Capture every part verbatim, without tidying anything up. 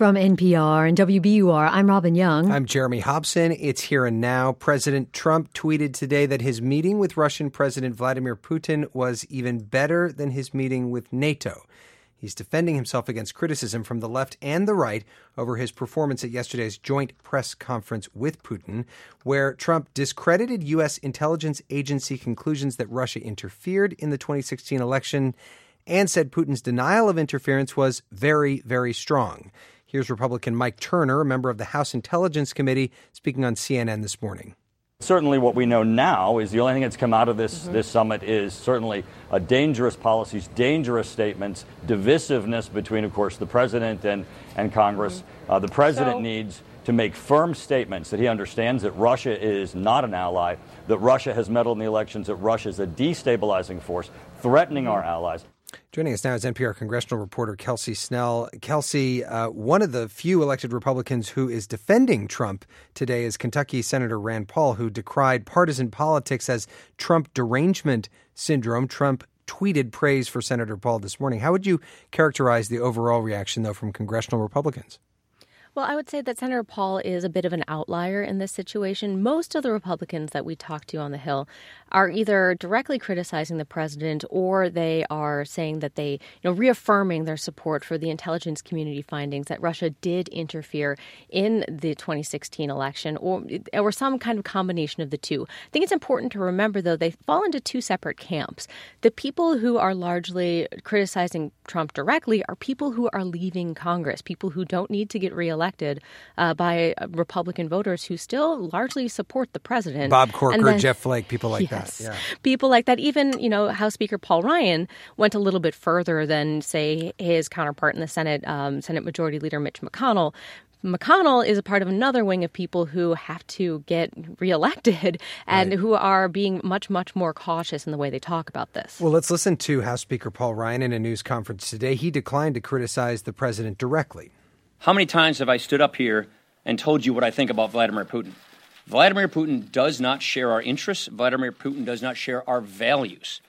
From N P R and W B U R, I'm Robin Young. I'm Jeremy Hobson. It's Here and Now. President Trump tweeted today that his meeting with Russian President Vladimir Putin was even better than his meeting with NATO. He's defending himself against criticism from the left and the right over his performance at yesterday's joint press conference with Putin, where Trump discredited U S intelligence agency conclusions that Russia interfered in the twenty sixteen election and said Putin's denial of interference was very, very strong. Here's Republican Mike Turner, a member of the House Intelligence Committee, speaking on C N N this morning. Certainly what we know now is the only thing that's come out of this, mm-hmm. this summit is certainly a dangerous policies, dangerous statements, divisiveness between, of course, the president and, and Congress. Mm-hmm. Uh, the president so- needs to make firm statements that he understands that Russia is not an ally, that Russia has meddled in the elections, that Russia is a destabilizing force, threatening mm-hmm. our allies. Joining us now is N P R congressional reporter Kelsey Snell. Kelsey, uh, one of the few elected Republicans who is defending Trump today is Kentucky Senator Rand Paul, who decried partisan politics as Trump derangement syndrome. Trump tweeted praise for Senator Paul this morning. How would you characterize the overall reaction, though, from congressional Republicans? Well, I would say that Senator Paul is a bit of an outlier in this situation. Most of the Republicans that we talk to on the Hill are either directly criticizing the president or they are saying that they, you know, reaffirming their support for the intelligence community findings that Russia did interfere in the twenty sixteen election or, or some kind of combination of the two. I think it's important to remember, though, they fall into two separate camps. The people who are largely criticizing Trump directly are people who are leaving Congress, people who don't need to get reelected. elected uh, by Republican voters who still largely support the president. Bob Corker, then, Jeff Flake, people like yes, that. Yeah. People like that. Even, you know, House Speaker Paul Ryan went a little bit further than, say, his counterpart in the Senate, um, Senate Majority Leader Mitch McConnell. McConnell is a part of another wing of people who have to get reelected and right. who are being much, much more cautious in the way they talk about this. Well, let's listen to House Speaker Paul Ryan in a news conference today. He declined to criticize the president directly. How many times have I stood up here and told you what I think about Vladimir Putin? Vladimir Putin does not share our interests. Vladimir Putin does not share our values.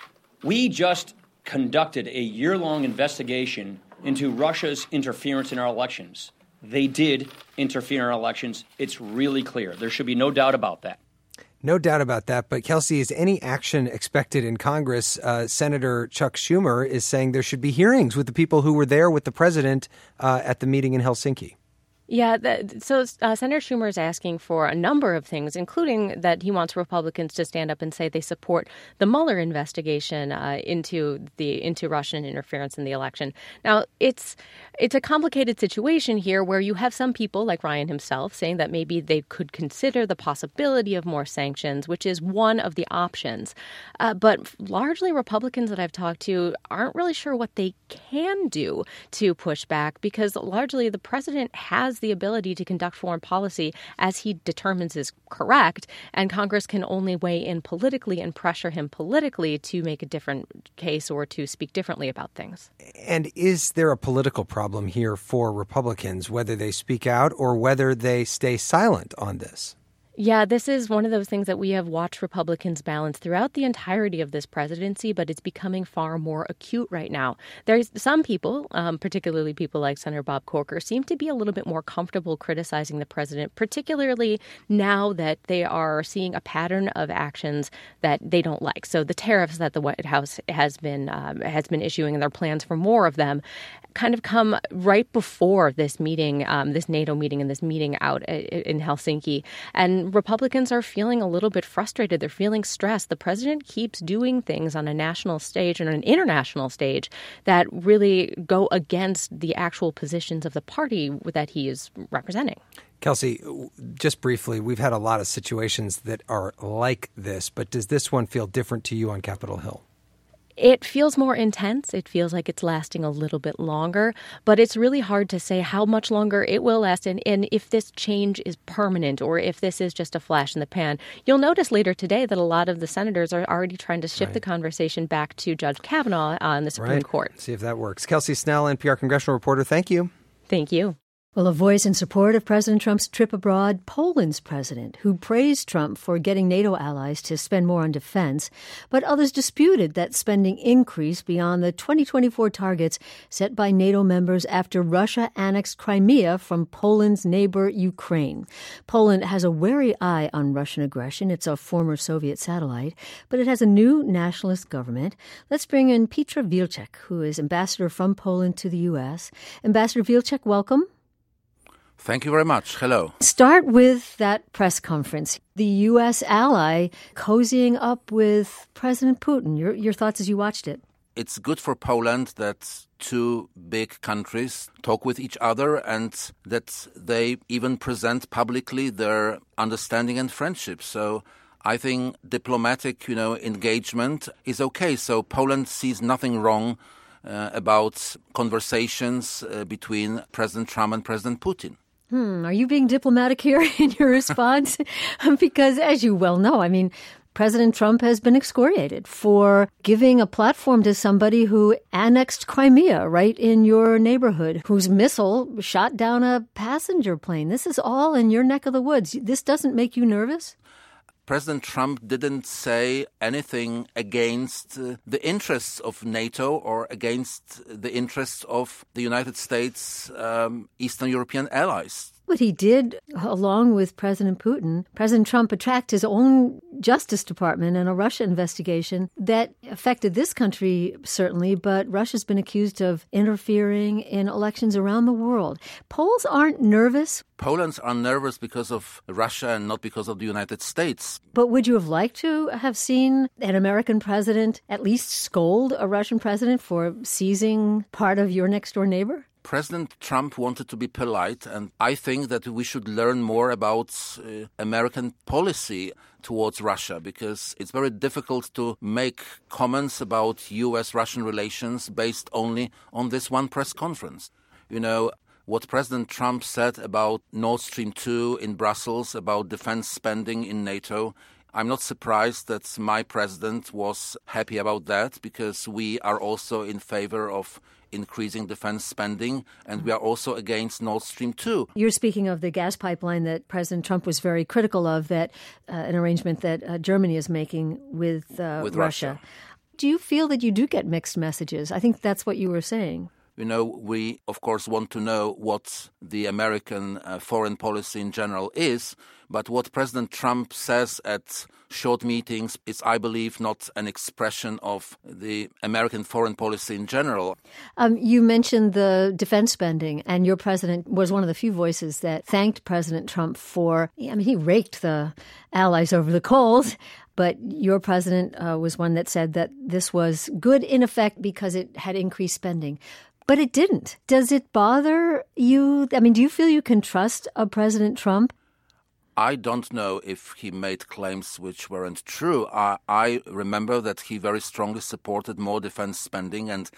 We just conducted a year-long investigation into Russia's interference in our elections. They did interfere in our elections. It's really clear. There should be no doubt about that. No doubt about that. But, Kelsey, is any action expected in Congress? Uh, Senator Chuck Schumer is saying there should be hearings with the people who were there with the president uh, at the meeting in Helsinki. Yeah, the, so uh, Senator Schumer is asking for a number of things, including that he wants Republicans to stand up and say they support the Mueller investigation uh, into the into Russian interference in the election. Now, it's it's a complicated situation here where you have some people like Ryan himself saying that maybe they could consider the possibility of more sanctions, which is one of the options. Uh, but largely Republicans that I've talked to aren't really sure what they can do to push back because largely the president has the ability to conduct foreign policy as he determines is correct, and Congress can only weigh in politically and pressure him politically to make a different case or to speak differently about things. And is there a political problem here for Republicans, whether they speak out or whether they stay silent on this? Yeah, this is one of those things that we have watched Republicans balance throughout the entirety of this presidency, but it's becoming far more acute right now. There's some people, um, particularly people like Senator Bob Corker, seem to be a little bit more comfortable criticizing the president, particularly now that they are seeing a pattern of actions that they don't like. So the tariffs that the White House has been um, has been issuing and their plans for more of them kind of come right before this meeting, um, this NATO meeting and this meeting out in Helsinki. And Republicans are feeling a little bit frustrated. They're feeling stressed. The president keeps doing things on a national stage and an international stage that really go against the actual positions of the party that he is representing. Kelsey, just briefly, we've had a lot of situations that are like this, but does this one feel different to you on Capitol Hill? It feels more intense. It feels like it's lasting a little bit longer, but it's really hard to say how much longer it will last and, and if this change is permanent or if this is just a flash in the pan. You'll notice later today that a lot of the senators are already trying to shift right. the conversation back to Judge Kavanaugh on the Supreme right. Court. See if that works. Kelsey Snell, N P R congressional reporter, thank you. Thank you. Well, a voice in support of President Trump's trip abroad, Poland's president, who praised Trump for getting NATO allies to spend more on defense, but others disputed that spending increase beyond the twenty twenty-four targets set by NATO members after Russia annexed Crimea from Poland's neighbor, Ukraine. Poland has a wary eye on Russian aggression. It's a former Soviet satellite, but it has a new nationalist government. Let's bring in Petr Vilcek, who is ambassador from Poland to the U S. Ambassador Vilcek, welcome. Thank you very much. Hello. Start with that press conference. The U S ally cozying up with President Putin. Your, your thoughts as you watched it? It's good for Poland that two big countries talk with each other and that they even present publicly their understanding and friendship. So I think diplomatic, you know, engagement is okay. So Poland sees nothing wrong uh, about conversations uh, between President Trump and President Putin. Hmm. Are you being diplomatic here in your response? Because as you well know, I mean, President Trump has been excoriated for giving a platform to somebody who annexed Crimea right in your neighborhood, whose missile shot down a passenger plane. This is all in your neck of the woods. This doesn't make you nervous? President Trump didn't say anything against uh, the interests of NATO or against the interests of the United States, um, Eastern European allies. But he did, along with President Putin, President Trump attacked his own Justice Department in a Russia investigation that affected this country, certainly, but Russia's been accused of interfering in elections around the world. Poles aren't nervous. Poland's are nervous because of Russia and not because of the United States. But would you have liked to have seen an American president at least scold a Russian president for seizing part of your next-door neighbor? President Trump wanted to be polite, and I think that we should learn more about uh, American policy towards Russia, because it's very difficult to make comments about U S Russian relations based only on this one press conference. You know, what President Trump said about Nord Stream two in Brussels, about defense spending in NATO, I'm not surprised that my president was happy about that, because we are also in favor of increasing defense spending, and we are also against Nord Stream two. You're speaking of the gas pipeline that President Trump was very critical of, that uh, an arrangement that uh, Germany is making with, uh, with Russia. Russia. Do you feel that you do get mixed messages? I think that's what you were saying. You know, we, of course, want to know what the American uh, foreign policy in general is, but what President Trump says at short meetings is, I believe, not an expression of the American foreign policy in general. Um, you mentioned the defense spending, and your president was one of the few voices that thanked President Trump for, I mean, he raked the allies over the coals. But your president uh, was one that said that this was good in effect because it had increased spending. But it didn't. Does it bother you? I mean, do you feel you can trust a President Trump? I don't know if he made claims which weren't true. I, I remember that he very strongly supported more defense spending, and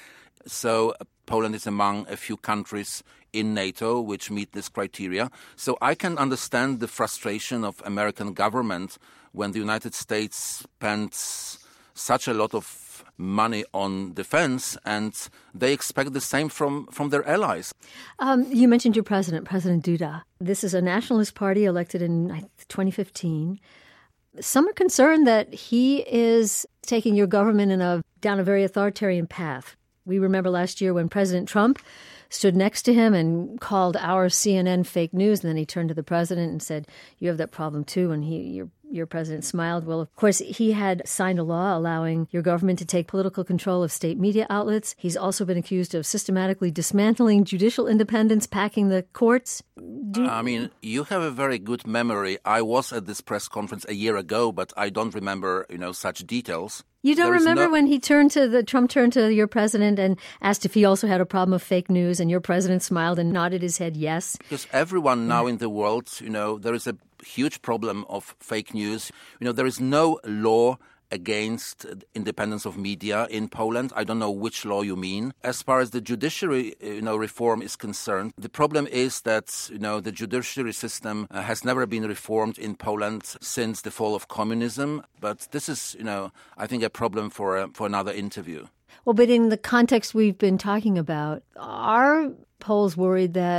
so Poland is among a few countries in NATO which meet this criteria. So I can understand the frustration of American government when the United States spends such a lot of money on defense, and they expect the same from, from their allies. Um, you mentioned your president, President Duda. This is a nationalist party elected in twenty fifteen. Some are concerned that he is taking your government in a down a very authoritarian path. We remember last year when President Trump stood next to him and called our C N N fake news, and then he turned to the president and said, "You have that problem too," and he your Your president smiled. Well, of course, he had signed a law allowing your government to take political control of state media outlets. He's also been accused of systematically dismantling judicial independence, packing the courts. Do- I mean, you have a very good memory. I was at this press conference a year ago, but I don't remember, you know, such details. You don't There is remember no- when he turned to the Trump turned to your president and asked if he also had a problem of fake news, and your president smiled and nodded his head yes? Because everyone now in the world, you know, there is a huge problem of fake news. You know, there is no law against independence of media in Poland. I don't know which law you mean. As far as the judiciary, you know, reform is concerned, the problem is that, you know, the judiciary system uh, has never been reformed in Poland since the fall of communism. But this is, you know, I think a problem for uh, for another interview. Well, but in the context we've been talking about, are Poles worried that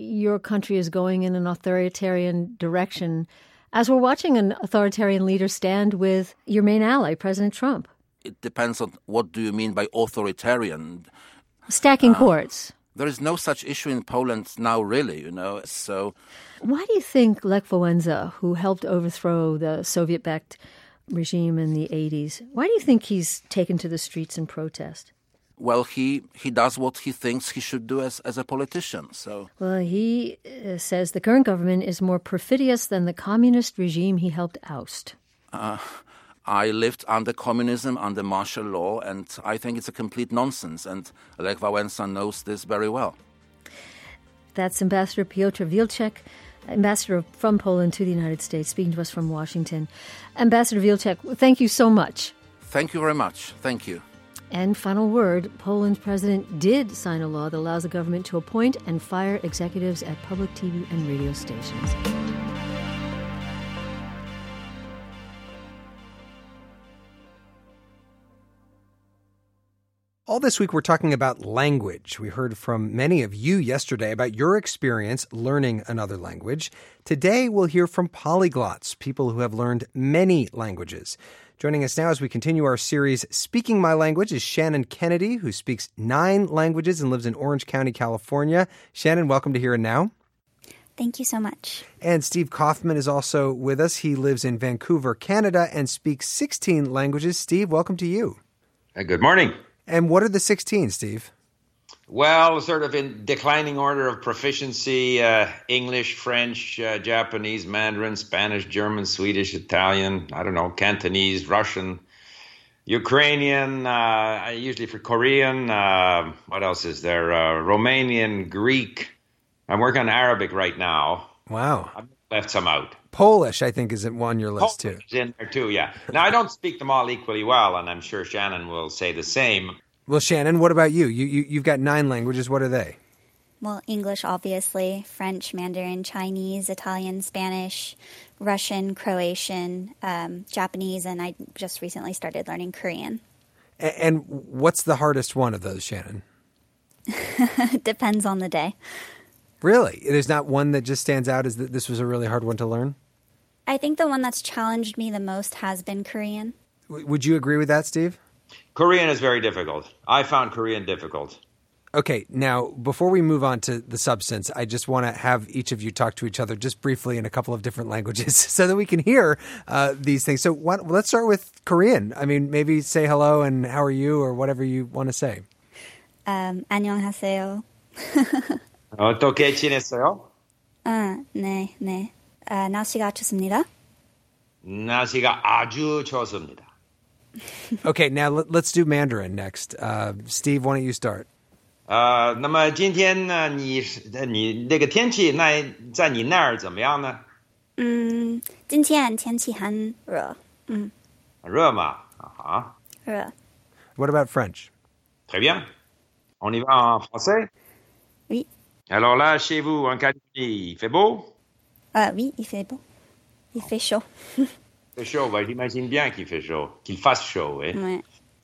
your country is going in an authoritarian direction as we're watching an authoritarian leader stand with your main ally, President Trump? It depends on what do you mean by authoritarian. Stacking uh, courts. There is no such issue in Poland now, really, you know. So, why do you think Lech Wałęsa, who helped overthrow the Soviet-backed regime in the eighties, why do you think he's taken to the streets in protest? Well, he, he does what he thinks he should do as, as a politician. So, well, he uh, says the current government is more perfidious than the communist regime he helped oust. Uh, I lived under communism, under martial law, and I think it's a complete nonsense. And Lech Wałęsa knows this very well. That's Ambassador Piotr Wilczek, ambassador from Poland to the United States, speaking to us from Washington. Ambassador Wilczek, thank you so much. Thank you very much. Thank you. And final word, Poland's president did sign a law that allows the government to appoint and fire executives at public T V and radio stations. All this week, we're talking about language. We heard from many of you yesterday about your experience learning another language. Today, we'll hear from polyglots, people who have learned many languages. Joining us now as we continue our series, Speaking My Language, is Shannon Kennedy, who speaks nine languages and lives in Orange County, California. Shannon, welcome to Here and Now. Thank you so much. And Steve Kaufman is also with us. He lives in Vancouver, Canada, and speaks sixteen languages. Steve, welcome to you. Hey, good morning. And what are the sixteen, Steve? Well, sort of in declining order of proficiency, uh, English, French, uh, Japanese, Mandarin, Spanish, German, Swedish, Italian, I don't know, Cantonese, Russian, Ukrainian, uh, usually for Korean, uh, what else is there? Uh, Romanian, Greek. I'm working on Arabic right now. Wow. I've left some out. Polish, I think, is on your list, too. Polish is in there, too, yeah. Now, I don't speak them all equally well, and I'm sure Shannon will say the same. Well, Shannon, what about you? You, you you've got nine languages. What are they? Well, English, obviously, French, Mandarin, Chinese, Italian, Spanish, Russian, Croatian, um, Japanese, and I just recently started learning Korean. And, and what's the hardest one of those, Shannon? Depends on the day. Really? There's not one that just stands out as that this was a really hard one to learn? I think the one that's challenged me the most has been Korean. W- would you agree with that, Steve? Korean is very difficult. I found Korean difficult. Okay, now, before we move on to the substance, I just want to have each of you talk to each other just briefly in a couple of different languages so that we can hear uh, these things. So what, let's start with Korean. I mean, maybe say hello and how are you or whatever you want to say. Um, 안녕하세요. 어떻게 지냈어요? 아, 네, 네. 아, 날씨가 좋습니다. 날씨가 아주 좋습니다. Okay, now let, let's do Mandarin next. Uh, Steve, why don't you start? 呃，那么今天呢，你你那个天气，那在你那儿怎么样呢？ 嗯，今天天气很热，嗯， 热吗？啊， 热。 What about French? Très bien. On y va en français? Oui. Alors là, chez vous, en Californie, il fait beau? Ah oui, il fait beau. Il fait chaud. Il fait chaud, bah, j'imagine bien qu'il fait chaud, qu'il fasse chaud, eh? Ouais.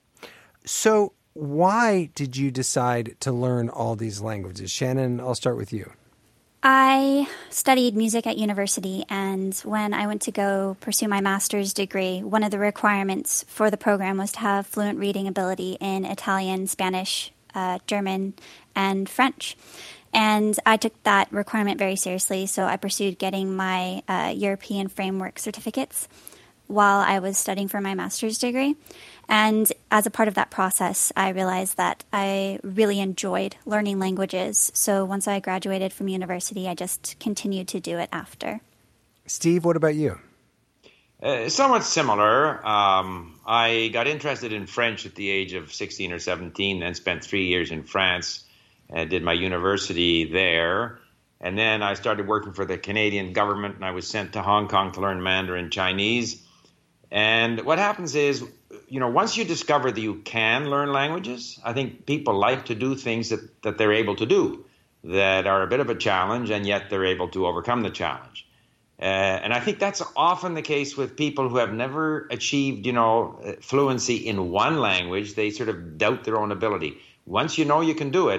So why did you decide to learn all these languages? Shannon, I'll start with you. I studied music at university, and when I went to go pursue my master's degree, one of the requirements for the program was to have fluent reading ability in Italian, Spanish, uh, German, and French. And I took that requirement very seriously, so I pursued getting my uh, European framework certificates while I was studying for my master's degree. And as a part of that process, I realized that I really enjoyed learning languages. So once I graduated from university, I just continued to do it after. Steve, what about you? Uh, somewhat similar. Um, I got interested in French at the age of sixteen or seventeen, then spent three years in France and did my university there. And then I started working for the Canadian government, and I was sent to Hong Kong to learn Mandarin Chinese. And what happens is, you know, once you discover that you can learn languages, I think people like to do things that, that they're able to do that are a bit of a challenge, and yet they're able to overcome the challenge. Uh, and I think that's often the case with people who have never achieved, you know, fluency in one language. They sort of doubt their own ability. Once you know you can do it,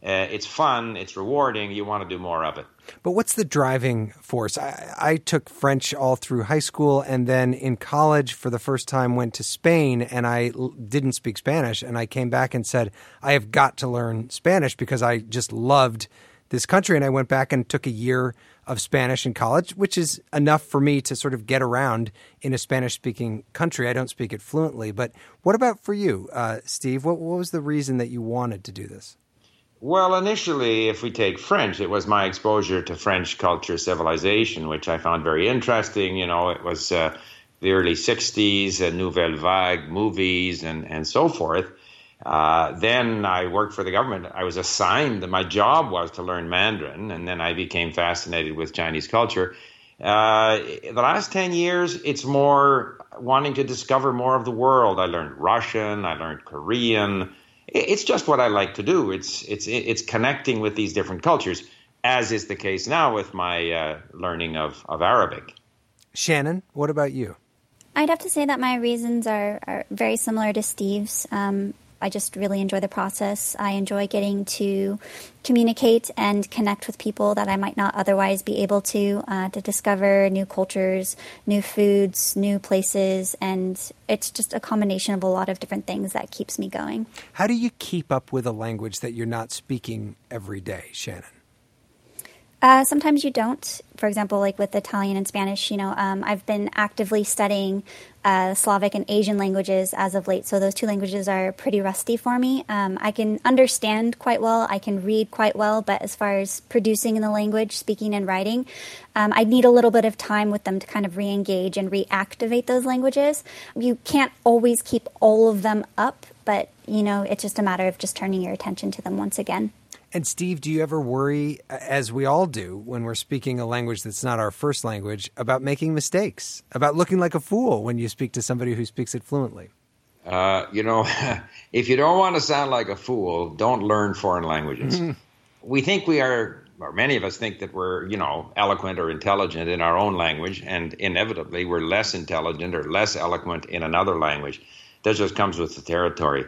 Uh, it's fun, it's rewarding, you want to do more of it. But what's the driving force? I, I took French all through high school, and then in college for the first time went to Spain, and I l- didn't speak Spanish, and I came back and said, I have got to learn Spanish because I just loved this country. And I went back and took a year of Spanish in college, which is enough for me to sort of get around in a Spanish-speaking country. I don't speak it fluently. But what about for you, uh, Steve? What, what was the reason that you wanted to do this? Well, initially, if we take French, it was my exposure to French culture, civilization, which I found very interesting. You know, it was uh, the early sixties, uh, Nouvelle Vague, movies, and, and so forth. Uh, then I worked for the government. I was assigned that my job was to learn Mandarin, and then I became fascinated with Chinese culture. Uh, the last ten years, it's more wanting to discover more of the world. I learned Russian, I learned Korean. It's just what I like to do. It's it's it's connecting with these different cultures, as is the case now with my uh, learning of, of Arabic. Shannon, what about you? I'd have to say that my reasons are, are very similar to Steve's. Um, I just really enjoy the process. I enjoy getting to communicate and connect with people that I might not otherwise be able to, uh, to discover new cultures, new foods, new places, and it's just a combination of a lot of different things that keeps me going. How do you keep up with a language that you're not speaking every day, Shannon? Uh, sometimes you don't. For example, like with Italian and Spanish, you know, um, I've been actively studying uh, Slavic and Asian languages as of late. So those two languages are pretty rusty for me. Um, I can understand quite well. I can read quite well. But as far as producing in the language, speaking and writing, um, I need a little bit of time with them to kind of re-engage and reactivate those languages. You can't always keep all of them up, but, you know, it's just a matter of just turning your attention to them once again. And Steve, do you ever worry, as we all do, when we're speaking a language that's not our first language, about making mistakes, about looking like a fool when you speak to somebody who speaks it fluently? Uh, you know, if you don't want to sound like a fool, don't learn foreign languages. We think we are, or many of us think that we're, you know, eloquent or intelligent in our own language, and inevitably we're less intelligent or less eloquent in another language. That just comes with the territory.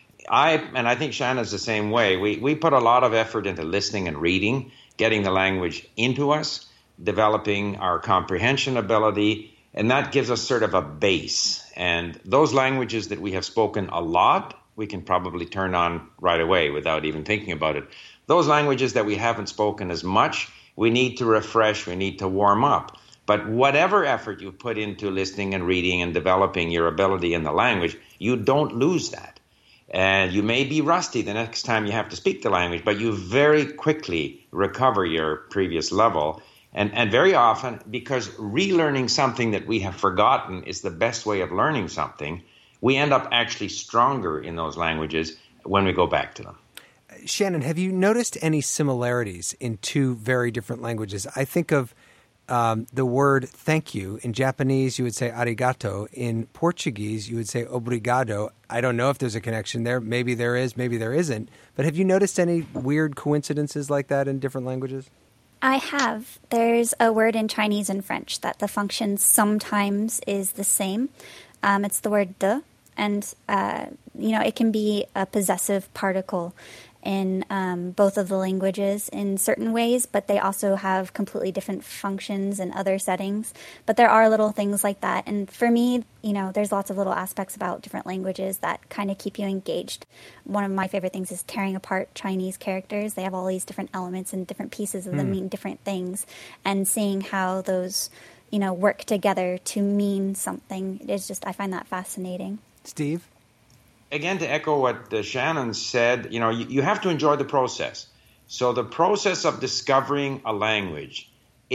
I and I think Shannon's the same way. We we put a lot of effort into listening and reading, getting the language into us, developing our comprehension ability, and that gives us sort of a base. And those languages that we have spoken a lot, we can probably turn on right away without even thinking about it. Those languages that we haven't spoken as much, we need to refresh, we need to warm up. But whatever effort you put into listening and reading and developing your ability in the language, you don't lose that. And you may be rusty the next time you have to speak the language, but you very quickly recover your previous level. And, and very often, because relearning something that we have forgotten is the best way of learning something, we end up actually stronger in those languages when we go back to them. Shannon, have you noticed any similarities in two very different languages? I think of Um, the word thank you. In Japanese, you would say arigato. In Portuguese, you would say obrigado. I don't know if there's a connection there. Maybe there is, maybe there isn't. But have you noticed any weird coincidences like that in different languages? I have. There's a word in Chinese and French that the function sometimes is the same. Um, it's the word de. And, uh, you know, it can be a possessive particle in um, both of the languages in certain ways, but they also have completely different functions in other settings. But there are little things like that. And for me, you know, there's lots of little aspects about different languages that kind of keep you engaged. One of my favorite things is tearing apart Chinese characters. They have all these different elements and different pieces of them mm. mean different things. And seeing how those, you know, work together to mean something is just, I find that fascinating. Steve? Again, to echo what uh, Shannon said, you know, you, you have to enjoy the process. So the process of discovering a language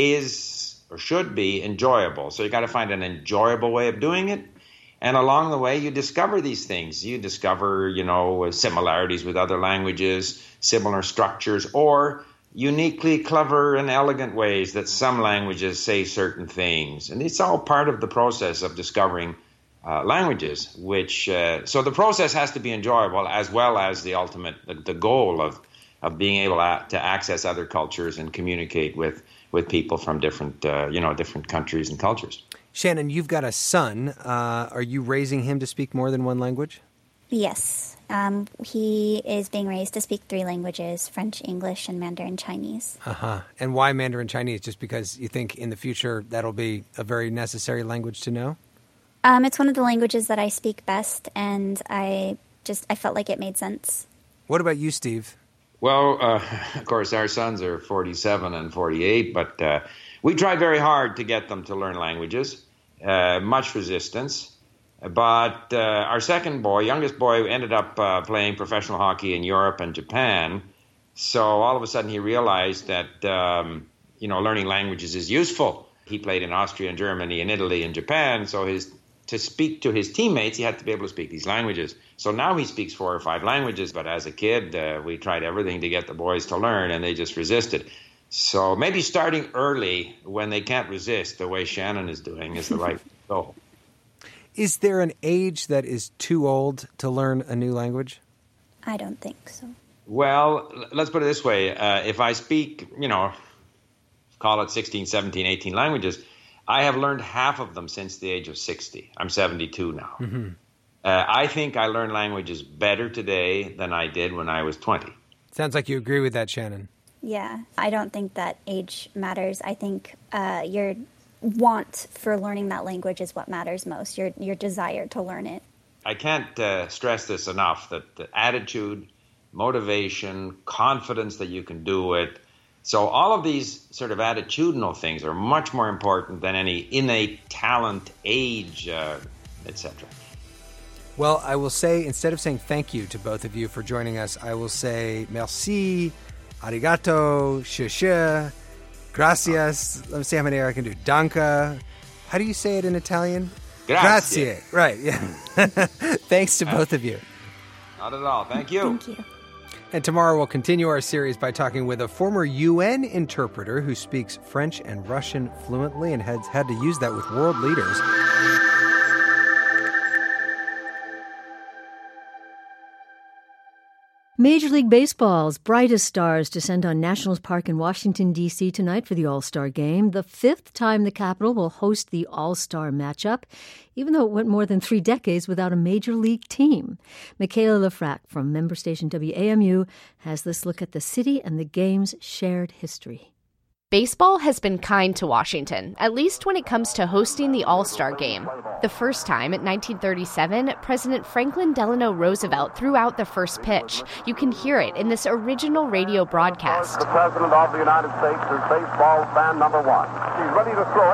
is or should be enjoyable. So you got to find an enjoyable way of doing it. And along the way, you discover these things. You discover, you know, similarities with other languages, similar structures, or uniquely clever and elegant ways that some languages say certain things. And it's all part of the process of discovering Uh, languages, which, uh, so the process has to be enjoyable as well as the ultimate, the, the goal of, of being able to, to access other cultures and communicate with, with people from different, uh, you know, different countries and cultures. Shannon, you've got a son. Uh, are you raising him to speak more than one language? Yes. Um, he is being raised to speak three languages, French, English, and Mandarin Chinese. Uh-huh. And why Mandarin Chinese? Just because you think in the future that'll be a very necessary language to know? Um, it's one of the languages that I speak best, and I just I felt like it made sense. What about you, Steve? Well, uh, of course, our sons are forty-seven and forty-eight, but uh, we try very hard to get them to learn languages. Uh, much resistance. But uh, our second boy, youngest boy, ended up uh, playing professional hockey in Europe and Japan. So all of a sudden he realized that, um, you know, learning languages is useful. He played in Austria and Germany and Italy and Japan. So his to speak to his teammates, he had to be able to speak these languages. So now he speaks four or five languages. But as a kid, uh, we tried everything to get the boys to learn, and they just resisted. So maybe starting early when they can't resist, the way Shannon is doing, is the right goal. Is there an age that is too old to learn a new language? I don't think so. Well, let's put it this way. Uh, if I speak, you know, call it sixteen, seventeen, eighteen languages, I have learned half of them since the age of sixty. I'm seventy-two now. Mm-hmm. Uh, I think I learn languages better today than I did when I was twenty. Sounds like you agree with that, Shannon. Yeah, I don't think that age matters. I think uh, your want for learning that language is what matters most, your your desire to learn it. I can't uh, stress this enough, that the attitude, motivation, confidence that you can do it. So all of these sort of attitudinal things are much more important than any innate talent, age, uh, et cetera. Well, I will say, instead of saying thank you to both of you for joining us, I will say merci, arigato, shusha, gracias. Let me see how many I can do. Danke. How do you say it in Italian? Grazie. Grazie. Right, yeah. Thanks to both of you. Not at all. Thank you. Thank you. And tomorrow we'll continue our series by talking with a former U N interpreter who speaks French and Russian fluently and has had to use that with world leaders. Major League Baseball's brightest stars descend on Nationals Park in Washington, D C tonight for the All-Star Game, the fifth time the Capitol will host the All-Star matchup, even though it went more than three decades without a Major League team. Michaela Lefrak from member station W A M U has this look at the city and the game's shared history. Baseball has been kind to Washington, at least when it comes to hosting the All-Star Game. The first time, in nineteen thirty-seven, President Franklin Delano Roosevelt threw out the first pitch. You can hear it in this original radio broadcast. The President of the United States is baseball fan number one. He's ready to throw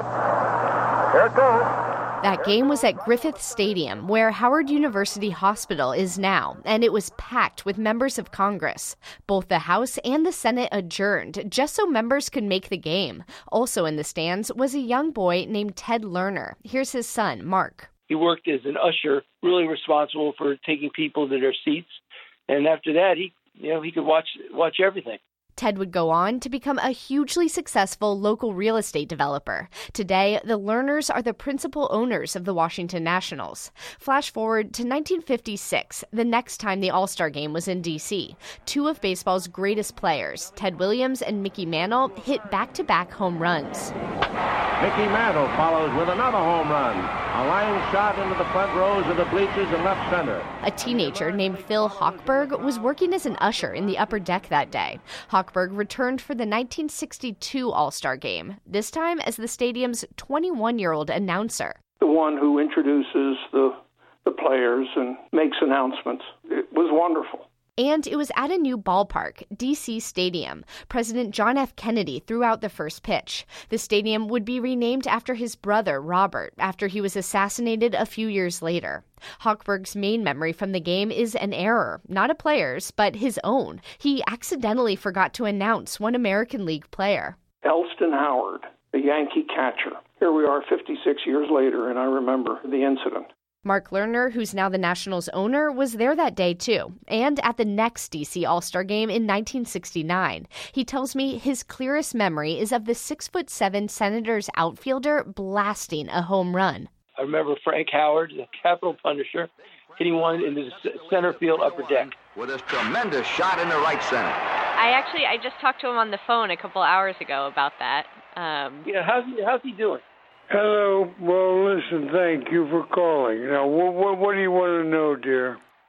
it. Here it goes. That game was at Griffith Stadium, where Howard University Hospital is now, and it was packed with members of Congress. Both the House and the Senate adjourned, just so members could make the game. Also in the stands was a young boy named Ted Lerner. Here's his son, Mark. He worked as an usher, really responsible for taking people to their seats. And after that, he, you know, he could watch watch everything. Ted would go on to become a hugely successful local real estate developer. Today, the Lerners are the principal owners of the Washington Nationals. Flash forward to nineteen fifty-six, the next time the All-Star Game was in D C. Two of baseball's greatest players, Ted Williams and Mickey Mantle, hit back-to-back home runs. Mickey Mantle follows with another home run. A line shot into the front rows of the bleachers in left center. A teenager named Phil Hochberg was working as an usher in the upper deck that day. Hochberg returned for the nineteen sixty-two All-Star Game, this time as the stadium's twenty-one-year-old announcer. The one who introduces the the players and makes announcements. It was wonderful. And it was at a new ballpark, D C Stadium. President John F. Kennedy threw out the first pitch. The stadium would be renamed after his brother, Robert, after he was assassinated a few years later. Hochberg's main memory from the game is an error, not a player's, but his own. He accidentally forgot to announce one American League player. Elston Howard, a Yankee catcher. Here we are fifty-six years later, and I remember the incident. Mark Lerner, who's now the Nationals' owner, was there that day, too, and at the next D C All-Star Game in nineteen sixty-nine. He tells me his clearest memory is of the six foot seven Senators outfielder blasting a home run. I remember Frank Howard, the Capitol Punisher, hitting one into the center field upper deck. With a tremendous shot in the right center. I actually, I just talked to him on the phone a couple hours ago about that. Um, yeah, how's he, how's he doing? Hello. Well, listen, thank you for calling. Now, what, what, what do you want to know, dear?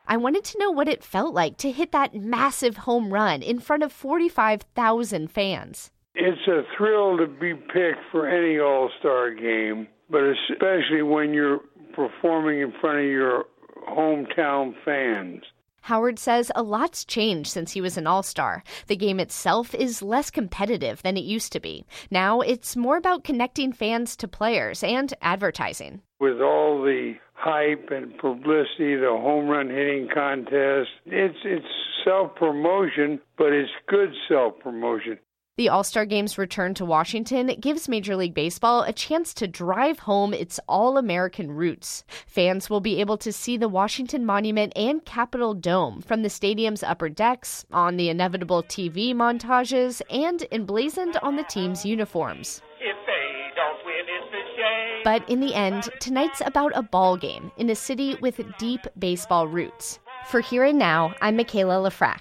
I wanted to know what it felt like to hit that massive home run in front of forty-five thousand fans. It's a thrill to be picked for any All-Star game, but especially when you're performing in front of your hometown fans. Howard says a lot's changed since he was an All-Star. The game itself is less competitive than it used to be. Now it's more about connecting fans to players and advertising. With all the hype and publicity, the home run hitting contest, it's it's self-promotion, but it's good self-promotion. The All-Star Game's return to Washington gives Major League Baseball a chance to drive home its all-American roots. Fans will be able to see the Washington Monument and Capitol Dome from the stadium's upper decks, on the inevitable T V montages, and emblazoned on the team's uniforms. If they don't win, it's a shame. But in the end, tonight's about a ball game in a city with deep baseball roots. For Here and Now, I'm Michaela Lafrac.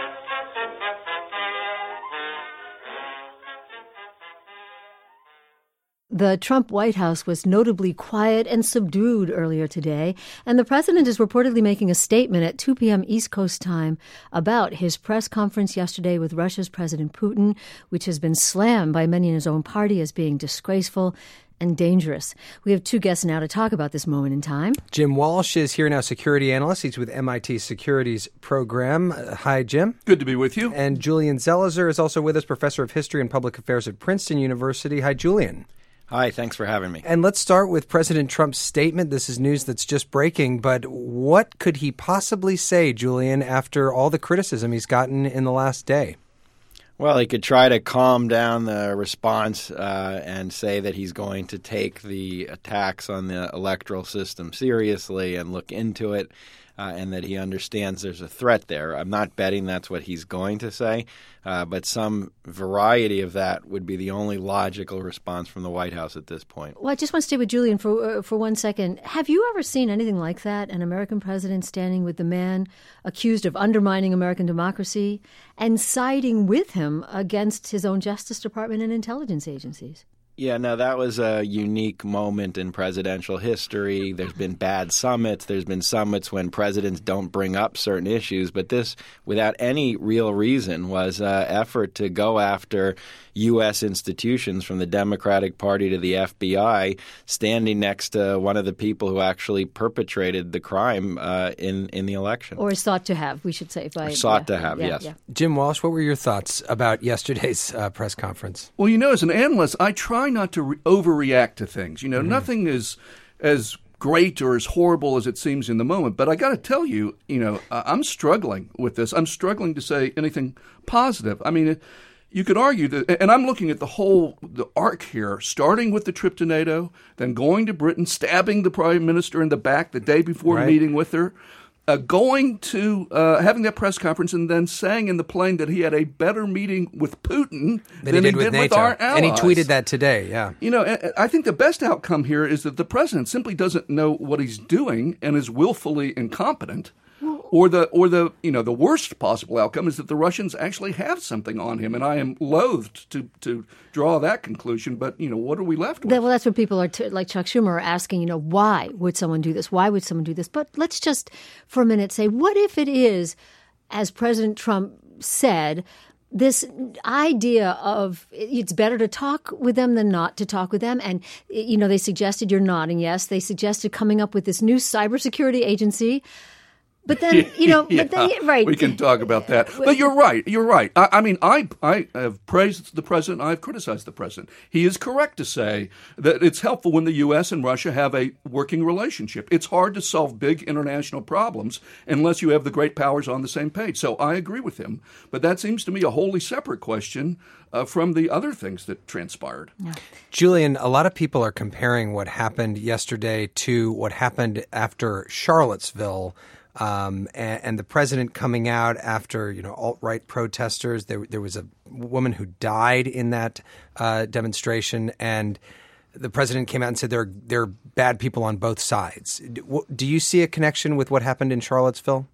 The Trump White House was notably quiet and subdued earlier today, and the president is reportedly making a statement at two p.m. East Coast time about his press conference yesterday with Russia's President Putin, which has been slammed by many in his own party as being disgraceful and dangerous. We have two guests now to talk about this moment in time. Jim Walsh is here now, security analyst. He's with M I T Securities Program. Uh, hi, Jim. Good to be with you. And Julian Zelizer is also with us, professor of history and public affairs at Princeton University. Hi, Julian. Hi, thanks for having me. And let's start with President Trump's statement. This is news that's just breaking, but what could he possibly say, Julian, after all the criticism he's gotten in the last day? Well, he could try to calm down the response uh, and say that he's going to take the attacks on the electoral system seriously and look into it, uh, and that he understands there's a threat there. I'm not betting that's what he's going to say, uh, but some variety of that would be the only logical response from the White House at this point. Well, I just want to stay with Julian for uh, for one second. Have you ever seen anything like that? An American president standing with the man accused of undermining American democracy and siding with him against his own Justice Department and intelligence agencies? Yeah, no, that was a unique moment in presidential history. There's been bad summits. There's been summits when presidents don't bring up certain issues. But this, without any real reason, was an effort to go after U S institutions, from the Democratic Party to the F B I, standing next to one of the people who actually perpetrated the crime uh, in, in the election. Or is thought to have, we should say. By, or sought yeah, to have, yeah, yes. Yeah. Jim Walsh, what were your thoughts about yesterday's uh, press conference? Well, you know, as an analyst, I try not to re- overreact to things. You know, mm-hmm. nothing is as great or as horrible as it seems in the moment. But I got to tell you, you know, I'm struggling with this. I'm struggling to say anything positive. I mean, it, you could argue that, and I'm looking at the whole the arc here, starting with the trip to NATO, then going to Britain, stabbing the prime minister in the back the day before right. meeting with her, uh, going to uh, having that press conference, and then saying in the plane that he had a better meeting with Putin than, than he did, with, with NATO. Our allies. And he tweeted that today, yeah. You know, I think the best outcome here is that the president simply doesn't know what he's doing and is willfully incompetent. Or the or the you know the worst possible outcome is that the Russians actually have something on him, and I am loath to to draw that conclusion. But you know, what are we left with? Well, that's what people are t- like Chuck Schumer are asking. You know, why would someone do this? Why would someone do this? But let's just for a minute say, what if it is, as President Trump said, this idea of it's better to talk with them than not to talk with them. And, you know, they suggested, you're nodding yes, they suggested coming up with this new cybersecurity agency. But then, you know, yeah, but then, right. We can talk about that. But you're right. You're right. I, I mean, I, I have praised the president. I've criticized the president. He is correct to say that it's helpful when the U S and Russia have a working relationship. It's hard to solve big international problems unless you have the great powers on the same page. So I agree with him. But that seems to me a wholly separate question uh, from the other things that transpired. Yeah. Julian, a lot of people are comparing what happened yesterday to what happened after Charlottesville. Um, and, and the president coming out after, you know, alt-right protesters. There, there was a woman who died in that uh, demonstration, and the president came out and said there are, there are bad people on both sides. Do, do you see a connection with what happened in Charlottesville?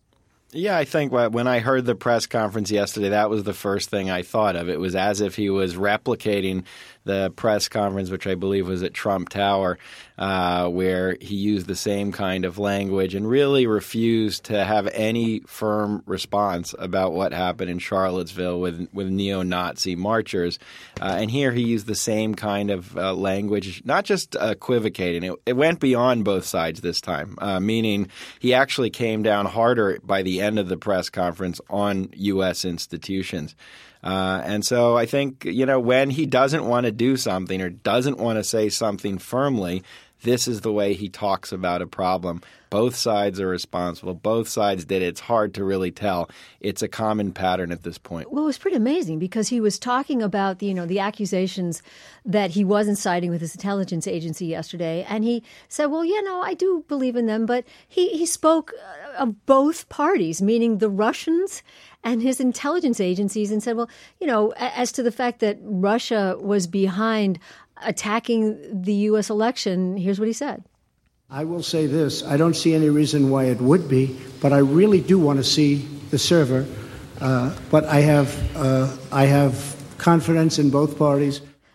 Yeah, I think when I heard the press conference yesterday, that was the first thing I thought of. It was as if he was replicating the press conference, which I believe was at Trump Tower, uh, where he used the same kind of language and really refused to have any firm response about what happened in Charlottesville with with neo-Nazi marchers. Uh, and here he used the same kind of uh, language, not just equivocating. It, it went beyond both sides this time, uh, meaning he actually came down harder by the end of the press conference on U S institutions. Uh, and so I think, you know, when he doesn't want to do something or doesn't want to say something firmly, this is the way he talks about a problem. Both sides are responsible. Both sides did it. It's hard to really tell. It's a common pattern at this point. Well, it was pretty amazing because he was talking about the, you know, the accusations that he wasn't siding with his intelligence agency yesterday. And he said, well, yeah, no, I do believe in them. But he, he spoke of both parties, meaning the Russians and his intelligence agencies, and said, well, you know, as to the fact that Russia was behind attacking the U S election, here's what he said. I will say this. I don't see any reason why it would be, but I really do want to see the server. Uh, but I have uh, I have confidence in both parties.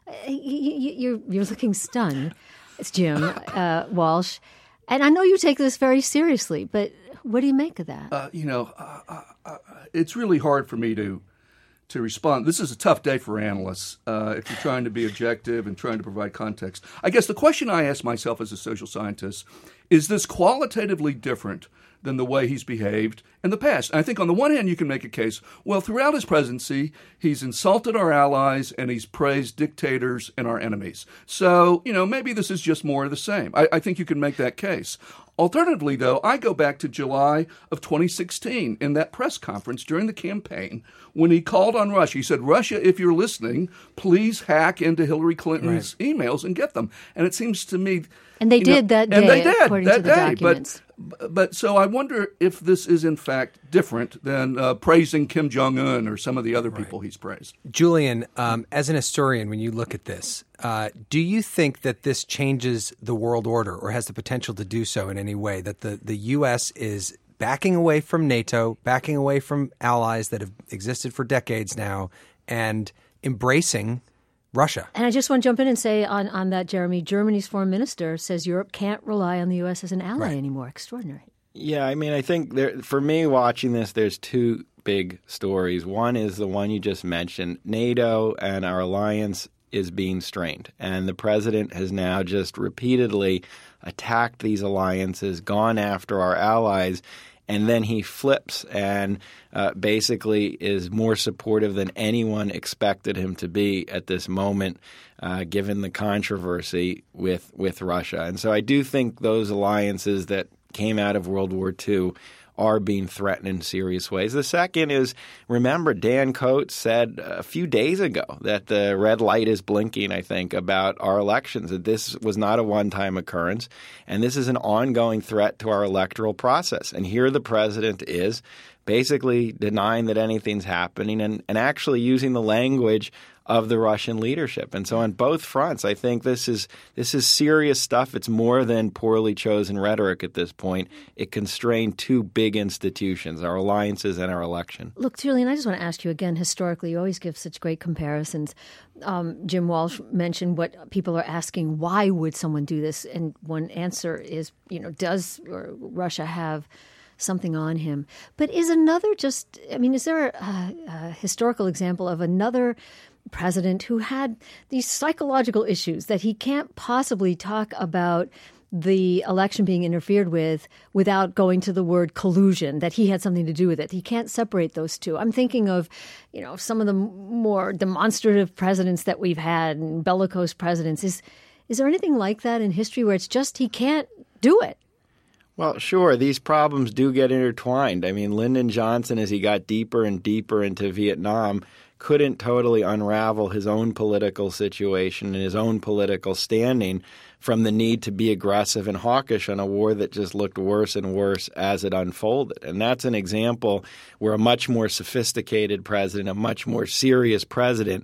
You're, you're looking stunned, it's Jim uh, Walsh. And I know you take this very seriously, but what do you make of that? Uh, you know, uh, uh, it's really hard for me to to respond. This is a tough day for analysts uh, if you're trying to be objective and trying to provide context. I guess the question I ask myself as a social scientist, is this qualitatively different than the way he's behaved in the past? And I think on the one hand, you can make a case, well, throughout his presidency, he's insulted our allies and he's praised dictators and our enemies. So, you know, maybe this is just more of the same. I, I think you can make that case. Alternatively, though, I go back to July of twenty sixteen in that press conference during the campaign when he called on Russia. He said, Russia, if you're listening, please hack into Hillary Clinton's right. emails and get them. And it seems to me... And they did know, that day, and they did, according that to the day, documents. But, but so I wonder if this is, in fact, different than uh, praising Kim Jong-un or some of the other right. people he's praised. Julian, um, as an historian, when you look at this, uh, do you think that this changes the world order or has the potential to do so in any way, that the, the U S is backing away from NATO, backing away from allies that have existed for decades now, and embracing Russia? And I just want to jump in and say on, on that, Jeremy, Germany's foreign minister says Europe can't rely on the U S as an ally right. anymore. Extraordinary. Yeah, I mean, I think there, for me watching this, there's two big stories. One is the one you just mentioned. NATO and our alliance is being strained. And the president has now just repeatedly attacked these alliances, gone after our allies, and then he flips and uh, basically is more supportive than anyone expected him to be at this moment, uh, given the controversy with, with Russia. And so I do think those alliances that came out of World War Two are being threatened in serious ways. The second is, remember, Dan Coates said a few days ago that the red light is blinking, I think, about our elections, that this was not a one-time occurrence, and this is an ongoing threat to our electoral process. And here the president is basically denying that anything's happening and, and actually using the language of the Russian leadership. And so on both fronts, I think this is this is serious stuff. It's more than poorly chosen rhetoric at this point. It constrained two big institutions, our alliances and our election. Look, Julian, I just want to ask you again, historically, you always give such great comparisons. Um, Jim Walsh mentioned what people are asking, why would someone do this? And one answer is, you know, does Russia have something on him? But is another just, I mean, is there a, a historical example of another president who had these psychological issues that he can't possibly talk about the election being interfered with without going to the word collusion, that he had something to do with it? He can't separate those two. I'm thinking of, you know, some of the more demonstrative presidents that we've had and bellicose presidents. Is, is there anything like that in history where it's just he can't do it? Well, sure. These problems do get intertwined. I mean, Lyndon Johnson, as he got deeper and deeper into Vietnam, couldn't totally unravel his own political situation and his own political standing from the need to be aggressive and hawkish on a war that just looked worse and worse as it unfolded. And that's an example where a much more sophisticated president, a much more serious president,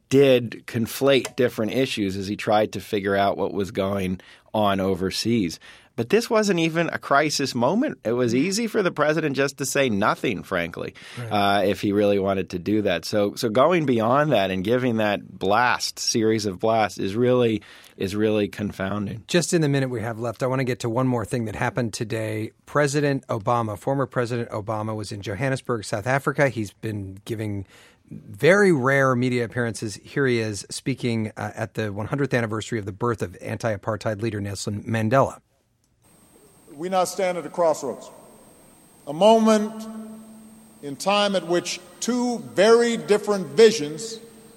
did conflate different issues as he tried to figure out what was going on overseas. But this wasn't even a crisis moment. It was easy for the president just to say nothing, frankly, right. uh, if he really wanted to do that. So so going beyond that and giving that blast, series of blasts, is really is really confounding. Just in the minute we have left, I want to get to one more thing that happened today. President Obama, former President Obama, was in Johannesburg, South Africa. He's been giving very rare media appearances. Here he is speaking uh, at the one hundredth anniversary of the birth of anti-apartheid leader Nelson Mandela. We now stand at a crossroads, a moment in time at which two very different visions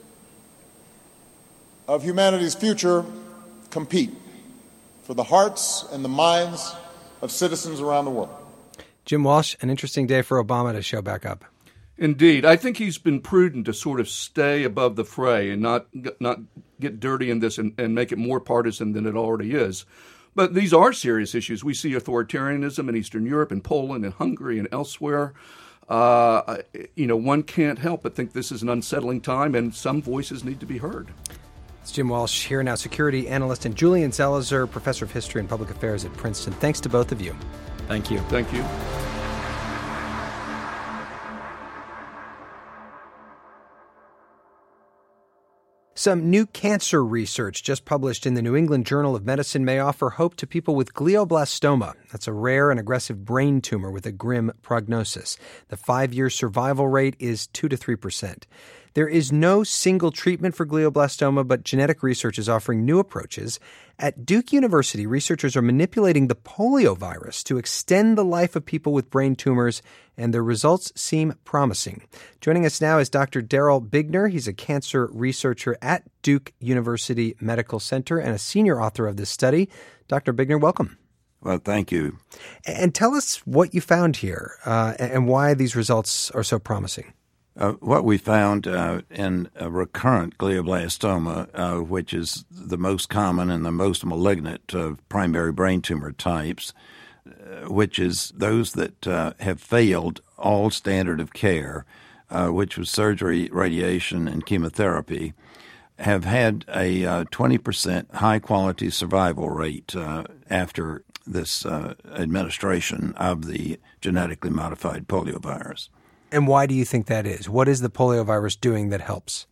of humanity's future compete for the hearts and the minds of citizens around the world. Jim Walsh, an interesting day for Obama to show back up. Indeed. I think he's been prudent to sort of stay above the fray and not not get dirty in this and, and make it more partisan than it already is. But these are serious issues. We see authoritarianism in Eastern Europe, in Poland, in Hungary, and elsewhere. Uh, you know, one can't help but think this is an unsettling time, and some voices need to be heard. It's Jim Walsh, here now security analyst, and Julian Zelizer, professor of history and public affairs at Princeton. Thanks to both of you. Thank you. Thank you. Some new cancer research just published in the New England Journal of Medicine may offer hope to people with glioblastoma. That's a rare and aggressive brain tumor with a grim prognosis. The five-year survival rate is two to three percent. There is no single treatment for glioblastoma, but genetic research is offering new approaches. At Duke University, researchers are manipulating the poliovirus to extend the life of people with brain tumors, and the results seem promising. Joining us now is Doctor Darrell Bigner. He's a cancer researcher at Duke University Medical Center and a senior author of this study. Doctor Bigner, welcome. Well, thank you. And tell us what you found here uh, and why these results are so promising. Uh, what we found uh, in a recurrent glioblastoma, uh, which is the most common and the most malignant of primary brain tumor types, uh, which is those that uh, have failed all standard of care, uh, which was surgery, radiation, and chemotherapy, have had a uh, twenty percent high-quality survival rate uh, after this uh, administration of the genetically modified poliovirus. And why do you think that is? What is the poliovirus doing that helps?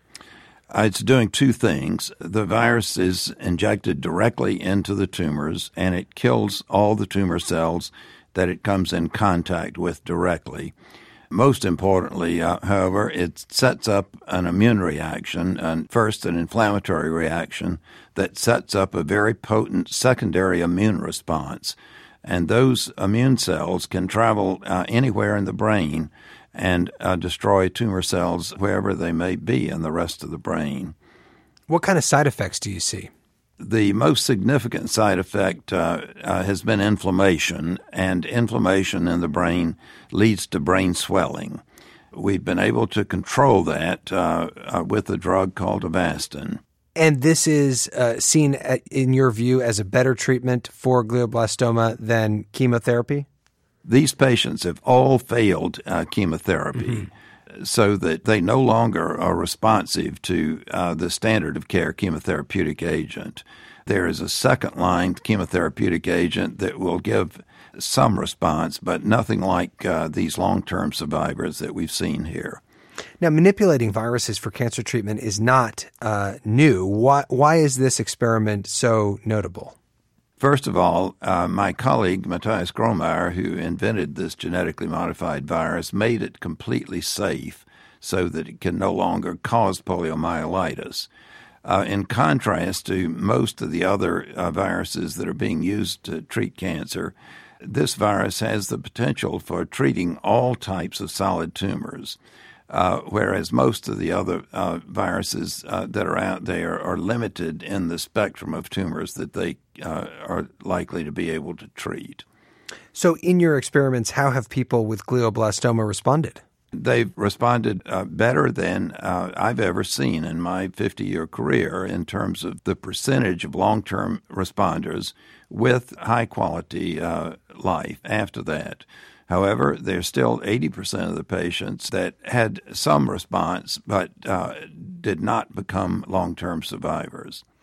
Uh, it's doing two things. The virus is injected directly into the tumors, and it kills all the tumor cells that it comes in contact with directly. Most importantly, uh, however, it sets up an immune reaction, and first an inflammatory reaction that sets up a very potent secondary immune response. And those immune cells can travel uh, anywhere in the brain and uh, destroy tumor cells wherever they may be in the rest of the brain. What kind of side effects do you see? The most significant side effect uh, uh, has been inflammation, and inflammation in the brain leads to brain swelling. We've been able to control that uh, uh, with a drug called Avastin. And this is uh, seen, at, in your view, as a better treatment for glioblastoma than chemotherapy? These patients have all failed uh, chemotherapy, mm-hmm. so that they no longer are responsive to uh, the standard of care chemotherapeutic agent. There is a second-line chemotherapeutic agent that will give some response, but nothing like uh, these long-term survivors that we've seen here. Now, manipulating viruses for cancer treatment is not uh, new. Why, why is this experiment so notable? First of all, uh, my colleague Matthias Gromeyer, who invented this genetically modified virus, made it completely safe so that it can no longer cause poliomyelitis. Uh, in contrast to most of the other uh, viruses that are being used to treat cancer, this virus has the potential for treating all types of solid tumors. Uh, whereas most of the other uh, viruses uh, that are out there are limited in the spectrum of tumors that they uh, are likely to be able to treat. So in your experiments, how have people with glioblastoma responded? They've responded uh, better than uh, I've ever seen in my fifty-year career in terms of the percentage of long-term responders with high-quality uh, life after that. However, there's still eighty percent of the patients that had some response but uh, did not become long-term survivors.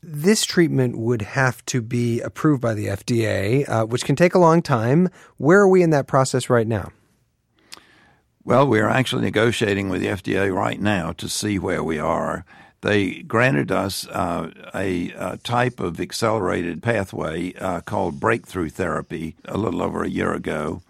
This treatment would have to be approved by the F D A, uh, which can take a long time. Where are we in that process right now? Well, we're actually negotiating with the F D A right now to see where we are. They granted us uh, a, a type of accelerated pathway uh, called breakthrough therapy a little over a year ago.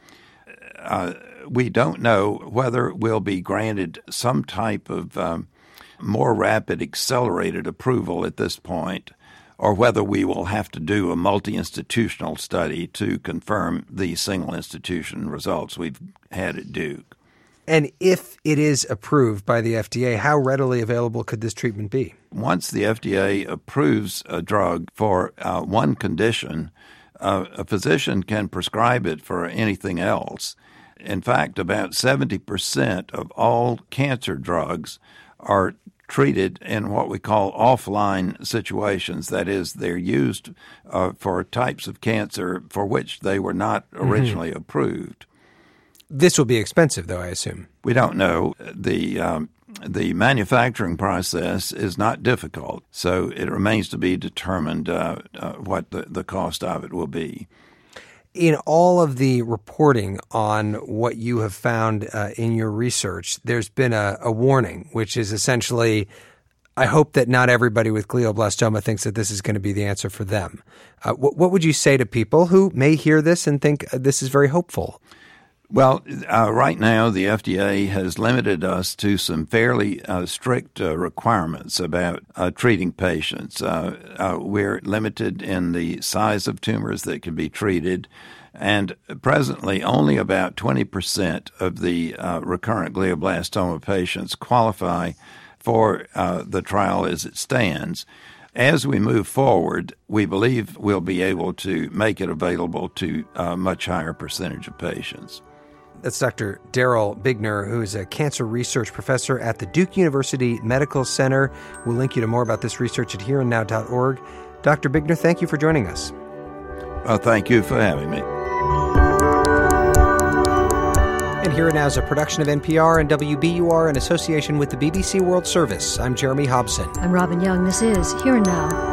Uh, we don't know whether we'll be granted some type of um, more rapid accelerated approval at this point, or whether we will have to do a multi-institutional study to confirm the single institution results we've had at Duke. And if it is approved by the F D A, how readily available could this treatment be? Once the F D A approves a drug for uh, one condition, uh, a physician can prescribe it for anything else. In fact, about seventy percent of all cancer drugs are treated in what we call offline situations. That is, they're used uh, for types of cancer for which they were not originally mm-hmm. approved. This will be expensive, though, I assume. We don't know. The um, the manufacturing process is not difficult, so it remains to be determined uh, uh, what the, the cost of it will be. In all of the reporting on what you have found uh, in your research, there's been a, a warning, which is essentially, I hope that not everybody with glioblastoma thinks that this is going to be the answer for them. Uh, what, what would you say to people who may hear this and think uh, this is very hopeful? Well, uh, right now the F D A has limited us to some fairly uh, strict uh, requirements about uh, treating patients. Uh, uh, we're limited in the size of tumors that can be treated, and presently only about twenty percent of the uh, recurrent glioblastoma patients qualify for uh, the trial as it stands. As we move forward, we believe we'll be able to make it available to a much higher percentage of patients. That's Doctor Darrell Bigner, who is a cancer research professor at the Duke University Medical Center. We'll link you to more about this research at here and now dot org. Doctor Bigner, thank you for joining us. Well, thank you for having me. And Here and Now is a production of N P R and W B U R in association with the B B C World Service. I'm Jeremy Hobson. I'm Robin Young. This is Here and Now.